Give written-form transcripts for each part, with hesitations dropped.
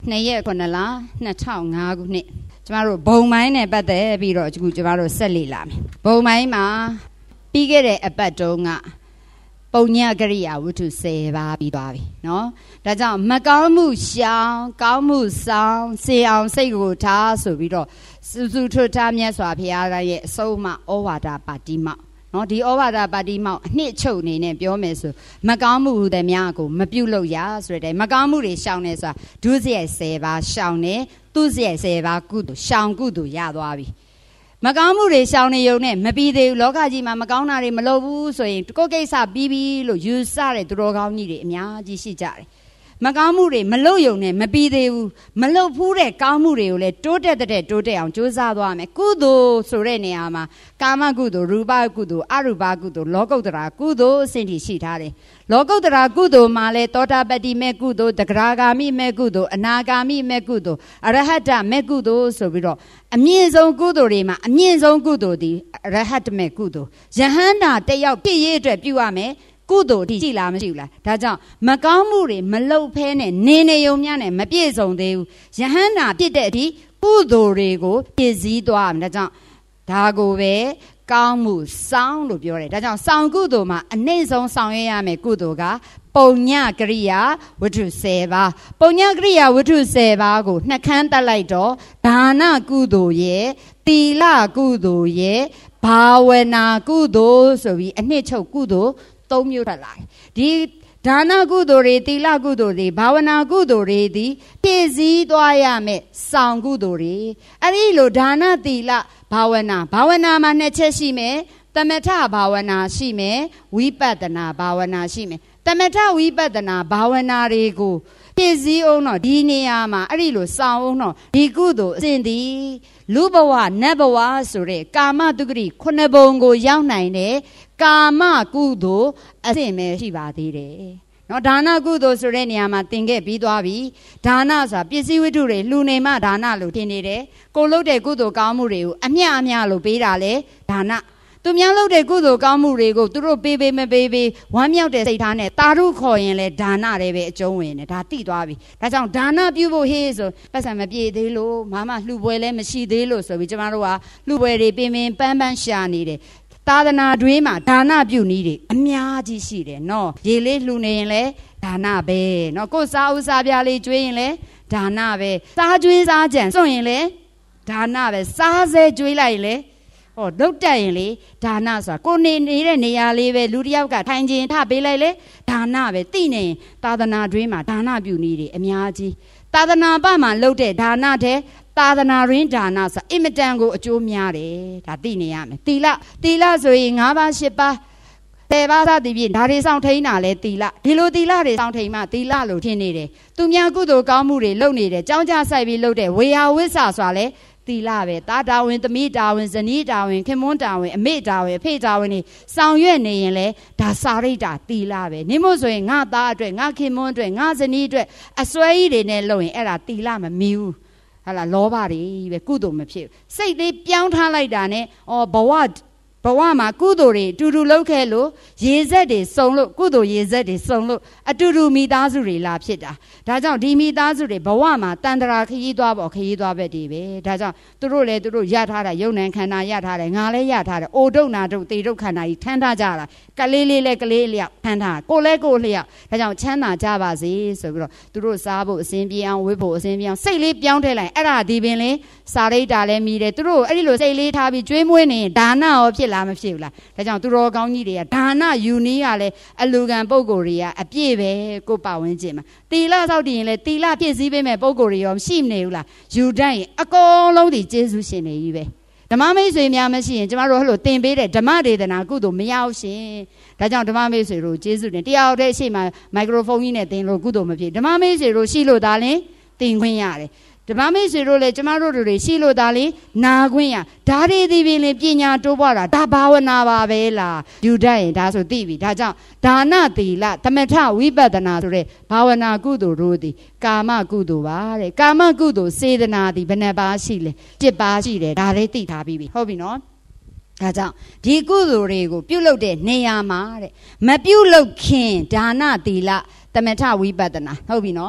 2 ရက်9 လ 2005 ခုနှစ်ကျမတို့ဘုံမိုင်းနဲ့ပတ်သက်ပြီးတော့အခုကျမတို့ဆက်လေ့လာမယ်ဘုံမိုင်းမှာပြီးခဲ့တဲ့အပတ်တုန်းကပုံညကရိယာဝတ္ထု10 ပါးပြီးသွားပြီနော်ဒါကြောင့်မကောင်းမှုရှောင်ကောင်းမှုဆောင်စေအောင်စိတ်ကိုထားဆိုပြီးတော့စုထွတ်ထားမြတ်စွာဘုရားရဲ့အဆုံးအမဩဝါဒပါတိမောက်နော်ဒီဩဝါဒပါတိမောက်အနှစ်ချုပ်အနေနဲ့ပြောမယ်ဆိုမကောင်းမှုဟူသည်များကိုမပြုလုပ်ရဆိုတဲ့မကောင်းမှုတွေရှောင်နေဆိုတာဒုစရိုက်10 ပါးရှောင်နေသူစရိုက်10 ပါးကုသိုလ်ရှောင်ကုသိုလ်ရသွားပြီမကောင်းမှုတွေရှောင်နေုံနဲ့မပြီးသေးဘူးလောကကြီးမှာမကောင်းတာတွေမလုပ်ဘူးဆိုရင်ကိုယ်ကိစ္စပြီးပြီလို့ယူဆတဲ့သူတော်ကောင်းကြီးတွေအများကြီးရှိကြတယ်မကောင်းမှုတွေမလုပ်ုံနဲ့မပြီးသေးဘူးမလုပ်ဘူးတဲ့ကောင်းမှုတွေကိုလည်းတိုးတက်အောင်ကြိုးစားသွားမယ်ကုသိုလ်ဆိုတဲ့နေရာမှာကာမကုသိုလ်ရူပကုသိုလ်အရူပကုသိုလ်လောကုတ္တရာကုသိုလ်အစဉ်ထိရှိထားတယ်လောကုတ္တရာကုသိုလ်မှာလည်းသောတာပတ္တိမေကုသိုလ်တဂရဂါမိမေကုသိုလ်အနာဂါမိမေကုသိုလ်အရဟတမေကုသိုလ်ဆိုပြီးတော့အမြင့်ဆုံးကုသိုလ်တွေမှာအမြင့်ဆုံးကုသိုလ်ဒီအရဟတမေကုသိုလ်ယဟန္တာတယောက်ပြည့်ရအတွက်ပြုရမယ်ကုသိုလ်ရှိလားမရှိဘူးလားဒါကြောင့်မကောင်းမှုတွေမလုပ်ဖဲနဲ့နေုံများနဲ့မပြည့်စုံသေးဘူးယဟန္တာပြည့်တဲ့အထိကုသိုလ်တွေကိုပြည့်စည်သွားတယ်ဒါကြောင့်ဒါကိုပဲကောင်းမှုစောင်းလို့ပြောတယ်ဒါကြောင့်စောင်းကုသိုလ်မှာအနှိမ့်ဆုံးဆောင်ရွက်ရမယ်ကုသိုလ်ကပုံညကရိယာဝတ္ထု10 ပါးပုံညကရိယာဝတ္ထု10 ပါးကိုနှစ်ခမ်းတက်လိုက်တော့ဒါနကုသိုလ်ရဲ့သီလကုသိုလ်ရဲ့ဘာဝနာကုသိုလ်ဆိုပြီးအနှစ်ချုပ်ကုသိုလ်3 မျိုးထွက်လာတယ်ဒီဒါနကုသိုလ်တွေသီလကုသိုလ်တွေဘာဝနာကုသိုလ်တွေဒီပြည့်စည်သွားရမယ်ဆောင်ကုသိုလ်တွေအဲ့ဒီလိုဒါနသီလဘာဝနာမှာ2 ချက်ရှိမယ်သမထဘာဝနာရှိမယ်ဝိပဿနာဘာဝနာရှိမယ်သမထဝိပဿနာဘာဝနာတွေကိုပြည့်စည်အောင်တော့ဒီနေရာမှာအဲ့ဒီလိုဆောင်အောင်တော့ဒီကုသိုလ်အစဉ်ဒီလူဘဝနတ်ဘဝဆိုတဲ့ကာမတုဂတိ9 ဘုံကိုရောက်နိုင်တဲ့ကာမကုသိုလ်အစဉ်ပဲရှိပါသေးတယ်နော်ဒါနကုသိုလ်ဆိုတဲ့နေရာမှာသင်ခဲ့ပြီးသွားပြီဒါနဆိုတာပစ္စည်းဝတ္ထုတွေလှူနေမှဒါနလို့ထင်နေတယ်ကိုလုပ်တဲ့ကုသိုလ်ကောင်းမှုတွေကိုအမျှလို့ပေးတာလေဒါနသူများလုပ်တဲ့ကုသိုလ်ကောင်းမှုတွေကိုသူတို့ပေးမပေးဝမ်းမြောက်တဲ့စိတ်ထားနဲ့တာရုခေါ်ရင်လဲဒါနတွေပဲအကျုံးဝင်တယ်ဒါသိသွားပြီဒါကြောင့်ဒါနပြုဖို့ဟေးဆိုပတ်စံမပြေသေးလို့မမလှူပွဲလဲမရှိသေးလို့ဆိုပြီးကျမတို့ကလှူပွဲတွေပင်ပန်းရှာနေတယ်သာသနာတွင်းမှာဒါနပြုနည်းတွေအများကြီးရှိတယ်နော်ရေလေးလှူနေရင်လဲဒါနပဲနော်ကိုယ်စားဥစားပြားလေးကျွေးရင်လဲဒါနပဲစားကျွေးစားကြံစွန့်ရင်လဲဒါနပဲစားစဲကျွေးလိုက်ရင်လဲဟောလုတ်တက်ရင်လေဒါနဆိုတာကိုနေတဲ့နေရာလေးပဲလူတယောက်ကထိုင်ခြင်းထပေးလိုက်လေဒါနပဲသိနေရင်သာသနာတွင်းမှာဒါနပြုနည်းတွေအများကြီးသာသနာပမှာလုတ်တဲ့ဒါနတဲ့သာသနာရင်းဒါနဆိုတာအင်မတန်ကိုအကျိုးများတယ်ဒါသိနေရမယ်သီလဆိုရင်5 ပါး10 ပါး10 ပါးစသည်ဖြင့်ဒါတွေဆောင်ထိန်တာလဲသီလဒီလိုသီလတွေဆောင်ထိန်မှသီလလို့ထင်နေတယ်သူများကုသိုလ်ကောင်းမှုတွေလုပ်နေတယ်ကြောင်းကြဆိုင်ပြီးလုပ်တဲ့ဝေယဝိဆာဆိုတာလဲသီလပဲတာတာဝင်သမီးတာဝင်ဇနီးတာဝင်ခင်မွန်းတာဝင်အမေတာဝင်အဖေတာဝင်နေဆောင်ရွက်နေရင်လဲဒါစာရိတ္တာသီလပဲနေမို့ဆိုရင်ငါသားအတွက်ငါခင်မွန်းအတွက်ငါဇနီးအတွက်အစွဲကြီးတွေနဲ့လုပ်ရင်အဲ့ဒါသီလမမီဘူးဟာလားလောဘတွေပဲကုသိုလ်မဖြစ်စိတ်လေးပြောင်းထားလိုက်တာနဲ့ဘဝမှာကုသိုလ်တွေတူတူလုပ်ခဲ့လို့ရေစက်တွေစုံလို့ကုသိုလ်ရေစက်တွေစုံလို့အတူတူမိသားစုတွေလာဖြစ်တာဒါကြောင့်ဒီမိသားစုတွေဘဝမှာတန်တရာခရီးသွားဘက်တွေပဲဒါကြောင့်သူတို့ရထားတာယုံနံခန္ဓာရထားတယ်ငါလည်းရထားတယ်အိုဒုတ်နာဒုတ်တေဒုတ်ခန္ဓာကြီးထမ်းထားကြတာကလေးလေးလည်းကလေးလျောက်ထမ်းထားကိုလည်းကိုလျောက်ဒါကြောင့်ချမ်းသာကြပါစေဆိုပြီးတော့သူတို့စားဖို့အစဉ်ပြေအောင်ဝတ်ဖို့အစဉ်ပြေအောင်စိတ်လေးပြောင်းထည့်လိုက်အဲ့ဒါဒီပင်လေစာရိတ္တာလည်းမြည်တယ်သူတို့အဲ့ဒီလိုစိတ်လေးထားပြီးကျွေးမွေးနေရင်ဒါနရောဖြစ်မဖြစ်ဘူးလားဒါကြောင့်သူတော်ကောင်းကြီးတွေကဒါနယူနည်းကလည်းအလူကံပုဂ္ဂိုလ်တွေကအပြည့်ပဲကိုပတ်ဝန်းကျင်မှာသီလစောင့်တည်ရင်လည်းသီလပြည့်စည်ပေးမဲ့ပုဂ္ဂိုလ်တွေရောမရှိမနေဘူးလားယူတတ်ရင်အကုန်လုံးဒီကျေးဇူးရှင်တွေကြီးပဲဓမ္မမိတ်ဆွေများမရှိရင်ကျမတို့ဟိုလိုသင်ပေးတဲ့ဓမ္မဒေသနာကုသိုလ်မရဘူးရှင်ဒါကြောင့်ဓမ္မမိတ်ဆွေတို့ကျေးဇူးတင်တယောက်တည်းရှိမှမိုက်ခရိုဖုန်းကြီးနဲ့သင်လို့ကုသိုလ်မဖြစ်ဓမ္မမိတ်ဆွေတို့ရှိလို့ဒါလင်းသင်ခွင့်ရတယ်ဓမ္မမိတ်ဆွေတို့လည်းကျမတို့တွေရှိလို့ဒါလေးနာခွင့်ရဒါတွေဒီပင်လေပညာတိုးပွားတာဒါဘာဝနာပါပဲလားယူတတ်ရင်ဒါဆိုသိပြီဒါကြောင့်ဒါနသီလသမထဝိပဿနာဆိုတဲ့ဘာဝနာကုသိုလ်တို့သည်ကာမကုသိုလ်ပါတဲ့ကာမကုသိုလ်စေတနာသည်ဘယ်နှပါးရှိလဲ7 ပါးရှိတယ်ဒါလေးသိထားပြီးပြီဟုတ်ပြီနော်ဒါကြောင့်ဒီကုသိုလ်တွေကိုပြုလုပ်တဲ့နေရာမှာတဲ့မပြုလုပ်ခင်ဒါနသီလသမထဝိပဿနာဟုတ်ပြီနော်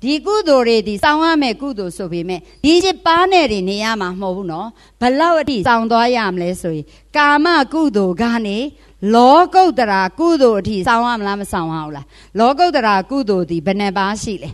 ဒီကုသိုလ်တွေဒီစောင်းရမယ်ကုသိုလ်ဆိုပေမဲ့ဒီ7ပါးနဲ့တွေနေရမှာမဟုတ်ဘူးနော်ဘလောက်အထိစောင်းသွားရမလဲဆိုရင်ကာမကုသိုလ်ကနေလောကုတ္တရာကုသိုလ်အထိစောင်းရမလားမစောင်းရဘူးလားလောကုတ္တရာကုသိုလ်ဒီဘယ်နှပါးရှိလဲ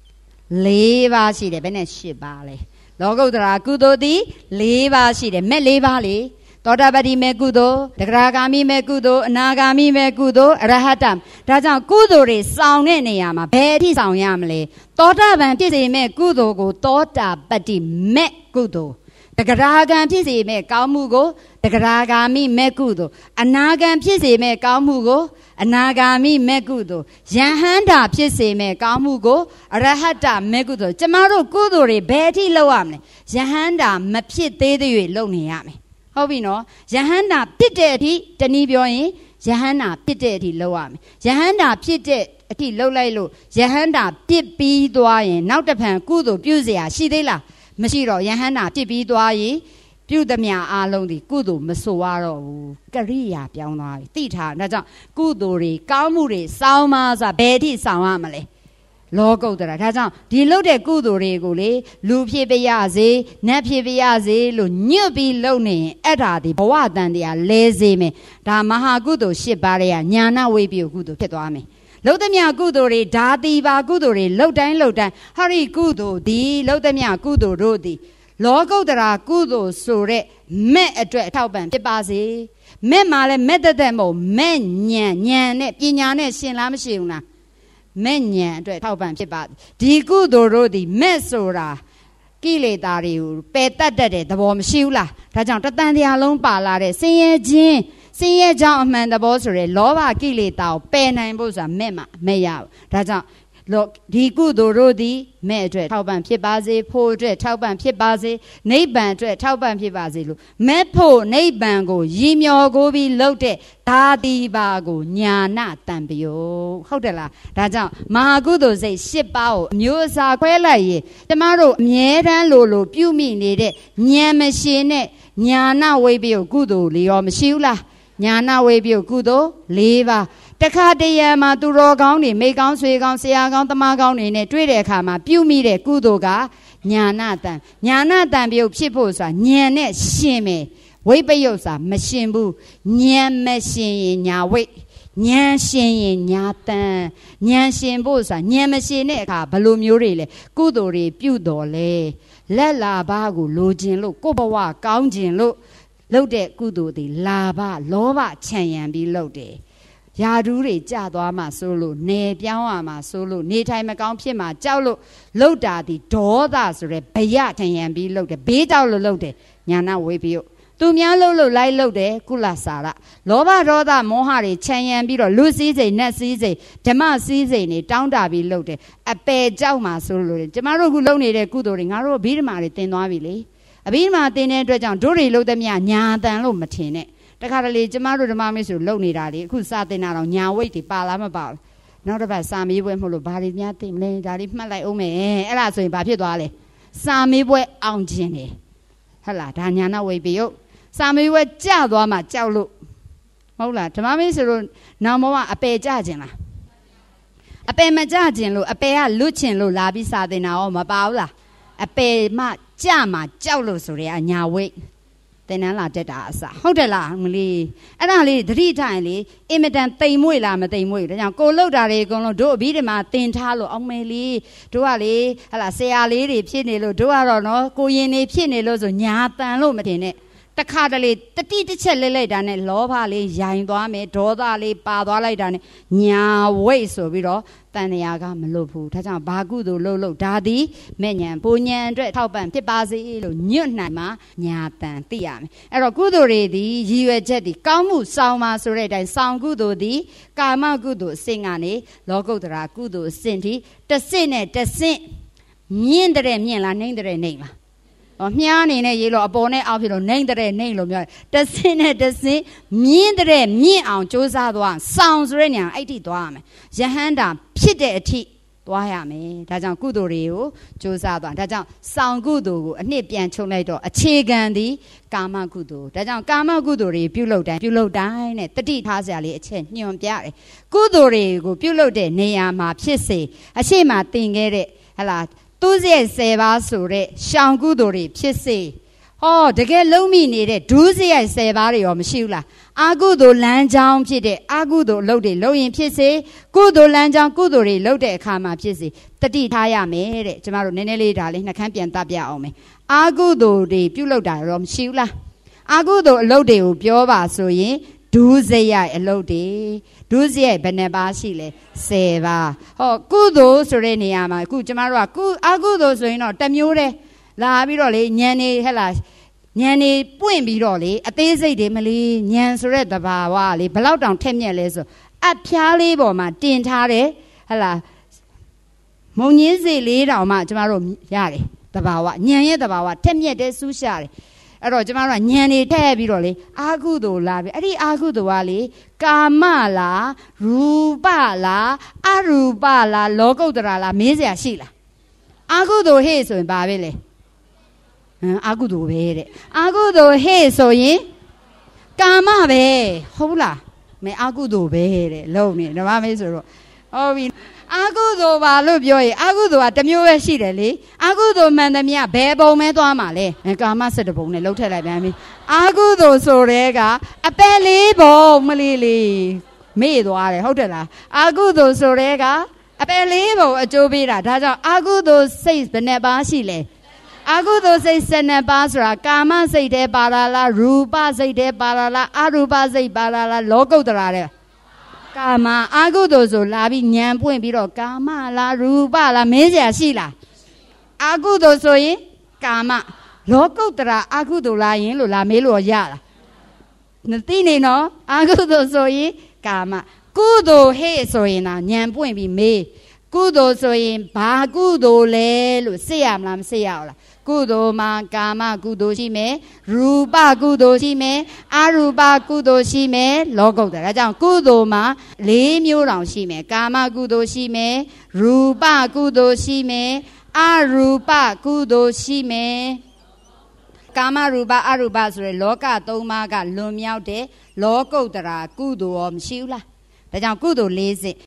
4ပါးရှိတယ်ဘယ်နဲ့8ပါးလဲလောကုတ္တရာကုသိုလ်ဒီ4ပါးရှိတယ်မဲ့4ပါးလေသောတာပတိမေကုသိုလ်တဂရဂါမိမေကုသိုလ်အနာဂါမိမေကုသိုလ်အရဟတဒါကြောင့်ကုသိုလ်တွေစောင့်တဲ့နေရာမှာဘယ်အထိဆောင်ရမလဲသောတာပန်ဖြစ်စေမဲ့ကုသိုလ်ကိုသောတာပတိမေကုသိုလ်တဂရဂံဖြစ်စေမဲ့ကောင်းမှုကိုတဂရဂါမိမေကုသိုလ်အနာဂံဖြစ်စေမဲ့ကောင်းမှုကိုအနာဂါမိမေကုသိုလ်ယဟန္တာဖြစ်စေမဲ့ကောင်းမှုကိုအရဟတမေကုသိုလ်ကျမတို့ကုသိုလ်တွေဘယ်အထိလုပ်ရမလဲယဟန္တာမဖြစ်သေးတဲ့၍လုပ်နေရမယ်ဟုတ်ပြီနော်ယဟန္တာပြစ်တဲ့အထိတနည်းပြောရင်ယဟန္တာပြစ်တဲ့အထိလုပ်ရမယ်ယဟန္တာဖြစ်တဲ့အထိလုပ်လိုက်လို့ယဟန္တာပြစ်ပြီးသွားရင်နောက်တစ်ဖန်ကုသိုလ်ပြုเสียရှိသေးလားမရှိတော့ယဟန္တာပြစ်ပြီးသွားရင်ပြုသမျှအားလုံးဒီကုသိုလ်မဆိုရတော့ဘူးကရိယာပြောင်းသွားပြီသိထားဒါကြောင့်ကုသိုလ်တွေကောင်းမှုတွေစောင်းမှဆိုဘယ်အထိစောင်းရမလဲလောကုတ္တရာဒါကြောင့်ဒီလုပ်တဲ့ကုသိုလ်တွေကိုလေလူဖြစ်ပြရစေနတ်ဖြစ်ပြရစေလို့ညွတ်ပြီးလုပ်နေရင်အဲ့ဒါဒီဘဝတန်တရားလဲစေမယ်ဒါမဟာကုသိုလ်8ပါးရဲ့ညာနာဝိပယကုသိုလ်ဖြစ်သွားမယ်လုတ်သမျှကုသိုလ်တွေဓာတိပါကုသိုလ်တွေလုတ်တိုင်းဟာရိကုသိုလ်ဒီလုတ်သမျှကုသိုလ်တို့ဒီလောကုတ္တရာကုသိုလ်ဆိုတဲ့မဲ့အတွက်အထောက်ပံ့ဖြစ်ပါစေမဲ့မှာလဲမဲ့တဲ့မဟုတ်မဲ့ညံနဲ့ပညာနဲ့ရှင်လားမရှိဘူးလားမဲ့ညံအတွက်ထောက်ပံ့ဖြစ်ပါဒီကုသိုလ်တို့ဒီမဲ့ဆိုတာကိလေသာတွေကိုပယ်တတ်တဲ့သဘောမရှိဘူးလားဒါကြောင့်တသံတရားလုံးပါလာတဲ့ဆင်းရဲခြင်းဆင်းရဲကြောင်းအမှန်သဘောဆိုရယ်လောဘကိလေသာကိုပယ်နိုင်ဖို့ဆိုတာမဲ့မှာမဲ့ရဘူးဒါကြောင့်ဒီကုသိုလ်တို့သည်မဲ့အတွက်ထောက်ပံ့ဖြစ်ပါစေဖို့အတွက်ထောက်ပံ့ဖြစ်ပါစေနိဗ္ဗာန်အတွက်ထောက်ပံ့ဖြစ်ပါစေလို့မဲ့ဖို့နိဗ္ဗာန်ကိုရည်မျှော်ကိုပြီးလှုပ်တဲ့ဓာတိပါကိုညာနာတံပယုဟုတ်တယ်လားဒါကြောင့်မဟာကုသိုလ်စိတ်10ပါးကိုအမျိုးအစားခွဲလိုက်ရင်ကျမတို့အမြဲတမ်းလိုပြုမိနေတဲ့ဉာဏ်မရှင်တဲ့ညာနာဝိပယကုသိုလ်လေးရောမရှိဘူးလားညာနာဝိပယကုသိုလ်4ပါးတခါတရံမှာသူတော်ကောင်းတွေမိကောင်းဆွေကောင်းဆရာကောင်းတမကောင်းတွေနဲ့တွေ့တဲ့အခါမှာပြုမိတဲ့ကုသိုလ်ကညာနာတံပြုတ်ဖြစ်ဖို့ဆိုတာဉာဏ်နဲ့ရှင်မယ်ဝိပယုတ်ဆိုတာမရှင်ဘူးဉာဏ်မရှင်ရင်ညာဝိဉာဏ်ရှင်ရင်ညာတံဉာဏ်ရှင်ဖို့ဆိုတာဉာဏ်မရှင်တဲ့အခါဘယ်လိုမျိုးတွေလဲကုသိုလ်တွေပြုတော်လဲလက်လာဘာကိုလိုချင်လို့ကိုယ့်ဘဝကောင်းချင်လို့လုပ်တဲ့ကုသိုလ်တွေလာဘလောဘခြံရံပြီးလုပ်တယ်ယာဒူးတွေကြသွားမှဆိုလို့နေပြောင်းရမှဆိုလို့နေထိုင်မကောင်းဖြစ်မှကြောက်လို့လှုပ်တာဒီဒေါသဆိုရဲဘယထင်ရန်ပြီးလှုပ်တယ်ဘေးတောက်လို့လှုပ်တယ်ညာနာဝေပယုသူများလှုပ်လိုက်လှုပ်တယ်ကုလစာရလောဘဒေါသမောဟတွေခြံရံပြီးတော့လူစည်းစိမ်နတ်စည်းစိမ်ဓမ္မစည်းစိမ်တွေတောင်းတပြီးလှုပ်တယ်အပယ်ကြောက်မှဆိုလို့ကျမတို့ခုလှုပ်နေတဲ့ကုသိုလ်တွေငါတို့ဘိဓမ္မာတွေတင်သွားပြီလေအဘိဓမ္မာတင်တဲ့အတွက်ကြောင့်တို့တွေလှုပ်သမျှညာတန်လို့မထင်နဲ့တခါတလေကျမတို့ဓမ္မမိတ်ဆွေလုံနေတာလေအခုစာတင်တာတော့ညာဝိတ်တွေပါလားမပါဘူးနောက်တစ်ပတ်စာမေးပွဲမဟုတ်လို့ဘာတွေများသိမလဲဒါလေးမှတ်လိုက်အောင်မယ်အဲ့ဒါဆိုရင်ဘာဖြစ်သွားလဲစာမေးပွဲအောင်ခြင်းတယ်ဟုတ်လားဒါညာနာဝိတ်ပြီယုတ်စာမေးပွဲကြသွားမှကြောက်လို့မဟုတ်လားဓမ္မမိတ်ဆွေတို့နောင်ဘဝအပယ်ကြခြင်းလားအပယ်မကြခြင်းလို့အပယ်ကလွတ်ခြင်းလို့လာပြီးစာတင်တာရောမပါဘူးလားအပယ်မှကြမှာကြောက်လို့ဆိုရဲအညာဝိတ်တင်နန်းလာတက်တာအစားဟုတ်တယ်လားမလေးအဲ့ဒါလေးသတိထားရင်လေအင်မတန်တိမ်မွေ့လားမတိမ်မွေ့ဒါကြောင့်ကိုလှုပ်တာတွေအကုန်လုံးတို့အပြီးဒီမှာတင်ထားလို့အောင်မယ်လေးတို့ကလေဟလာဆရာလေးတွေဖြစ်နေလို့တို့ကတော့နော်ကိုရင်နေဖြစ်နေလို့ဆိုညာတန်လို့မတင်နဲ့တခါတလေတတိတစ်ချက်လဲလိုက်တာနဲ့လောဘလေးရိုင်သွားမယ်ဒေါသလေးပါသွားလိုက်တာနဲ့ညာဝိတ်ဆိုပြီးတော့တန်တရားကမလွတ်ဘူးဒါကြောင့်ဘာကုသိုလ်လှုပ်ဒါသည်မဲ့ညာပူညာအတွက်ထောက်ပံ့ဖြစ်ပါစေလို့ညွတ်နိုင်မှာညာတန်သိရမယ်အဲ့တော့ကုသိုလ်တွေသည်ရည်ရွယ်ချက်သည်ကောင်းမှုဆောင်ပါဆိုတဲ့အတိုင်းဆောင်ကုသိုလ်သည်ကာမကုသိုလ်အဆင့်ကနေလောကုတ္တရာကုသိုလ်အဆင့်ထိတစ်ဆင့်နဲ့တစ်ဆင့်မြင့်တဲ့မြင့်လားနှိမ့်တဲ့နှိမ့်လားမြားအနေနဲ့ရေးလို့အပေါ်နဲ့အောက်ဖြစ်လို့နှိမ့်တဲ့နှိမ့်လို့ပြောတဆင်းနဲ့တဆင်းမြင့်တဲ့မြင့်အောင်ကြိုးစားသွားဆောင်ဆိုတဲ့ညာအဲ့ထိသွားရမယ်ယဟန္တာဖြစ်တဲ့အထိသွားရမယ်ဒါကြောင့်ကုသိုလ်တွေကိုကြိုးစားသွားဒါကြောင့်ဆောင်ကုသိုလ်ကိုအနှစ်ပြန်ချုပ်လိုက်တော့အခြေခံသည်ကာမကုသိုလ်ဒါကြောင့်ကာမကုသိုလ်တွေပြုလုပ်တိုင်းနဲ့တတိထားစရာလေးအချက်ညွှန်ပြတယ်ကုသိုလ်တွေကိုပြုလုပ်တဲ့နေရာမှာဖြစ်စေအရှိမတင်ခဲ့တဲ့ဟလာသူ့ရဲ့10ပါးဆိုတဲ့ရှောင်ကုသိုလ်တွေဖြစ်စေဟောတကယ်လုံးမိနေတဲ့ဒုစရိုက်10ပါးတွေရောမရှိဘူးလားအာကုသိုလ်လမ်းကြောင်းဖြစ်တဲ့အာကုသိုလ်အလုပ်တွေလုပ်ရင်ဖြစ်စေကုသိုလ်လမ်းကြောင်းကုသိုလ်တွေလုပ်တဲ့အခါမှာဖြစ်စေတတိထားရမယ်တဲ့ကျမတို့နည်းနည်းလေးဒါလေးနှခမ်းပြန်တတ်ပြအောင်မယ်အာကုသိုလ်တွေပြုလုပ်တာရောမရှိဘူးလားအာကုသိုလ်အလုပ်တွေကိုပြောပါဆိုရင်ဒုစရိုက်အလုပ်တွေဒုစရိုက်ဘယ်နှပါးရှိလဲ10ပါးဟောကုသိုလ်ဆိုတဲ့နေရာမှာအခုကျမတို့ကအာကုသိုလ်ဆိုရင်တော့တစ်မျိုးတည်းလာပြီးတော့လေညံနေဟဲ့လားညံနေပွင့်ပြီးတော့လေအသေးစိတ်တွေမလေးညံဆိုတဲ့တဘာဝလေဘလောက်တောင်ထက်မြက်လဲဆိုအဖျားလေးပေါ်မှာတင်ထားတယ်ဟဲ့လားမုံညင်းစေလေးတောင်မှကျမတို့ရတယ်တဘာဝညံရဲ့တဘာဝထက်မြက်တဲ့စူးရှာတယ်အဲ့တော့ကျမတို့ကညံနေထည့်ပြီးတော့လေအာကုသိုလ်လာပြီအဲ့ဒီအာကုသိုလ်ကလေကာမလားရူပလားအရူပလားလောကုတ္တရာလားမေးစရာရှိလားအာကုသိုလ်ဟေ့ဆိုရင်ဘာပဲလဲအာကုသိုလ်ပဲတဲ့အာကုသိုလ်ဟေ့ဆိုရင်ကာမပဲဟုတ်လားမဲအာကုသိုလ်ပဲတဲ့လုံးနေဓမ္မမေးဆိုတော့ဟုတ်ပြီအာကုသိုလ်ပါလို့ပြောရင်အာကုသိုလ်ကတစ်မျိုးပဲရှိတယ်လေအာကုသိုလ်မှန်သမျှဘယ်ပုံမဲသွားမှာလဲကာမ7ပုံနဲ့လှုပ်ထက်လိုက်ပြန်ပြီအာကုသိုလ်ဆိုတဲ့ကအပယ်4ပုံမလေးလေးမေ့သွားတယ်ဟုတ်တယ်လားအာကုသိုလ်ဆိုတဲ့ကအပယ်4ပုံအကျိုးပေးတာဒါကြောင့်အာကုသိုလ်စိတ်ဘယ်နှပါးရှိလဲအာကုသိုလ်စိတ်12ပါးဆိုတာကာမစိတ်တဲပါလာလားရူပစိတ်တဲပါလာလားအရူပစိတ်ပါလာလားလောကုတ္တရာတဲ့ကာမအာကုသိုလ်ဆိုလာပြီးညံပွင့်ပြီးတော့ကာမလားရူပလားမင်းစရာရှိလားအာကုသိုလ်ဆိုရင်ကာမလောကုတ္တရာအာကုသိုလ်လားယင်လို့လာမေးလို့ရလားမသိနေနော်အာကုသိုလ်ဆိုရင်ကာမကုသိုလ်ဟေ့ဆိုရင်ညံပွင့်ပြီးမေးကုသိုလ်ဆိုရင်ဘာကုသိုလ်လဲလို့စစ်ရမလားမစစ်ရဘူးလားကုသိုလ်မှာကာမကုသိုလ်ရှိမယ်ရူပကုသိုလ်ရှိမယ်အရူပကုသိုလ်ရှိမယ်လောကုတ္တရာဒါကြောင့်ကုသိုလ်မှာ4မျိုးတောင်ရှိမယ်ကာမကုသိုလ်ရှိမယ်ရူပကုသိုလ်ရှိမယ်အရူပကုသိုလ်ရှိမယ်ကာမရူပအရူပဆိုရယ်လောက3ပါးကလွန်မြောက်တဲ့လောကုတ္တရာကုသိုလ်ရောမရှိဘူးလားဒါကြောင့်ကုသိုလ်4စစ်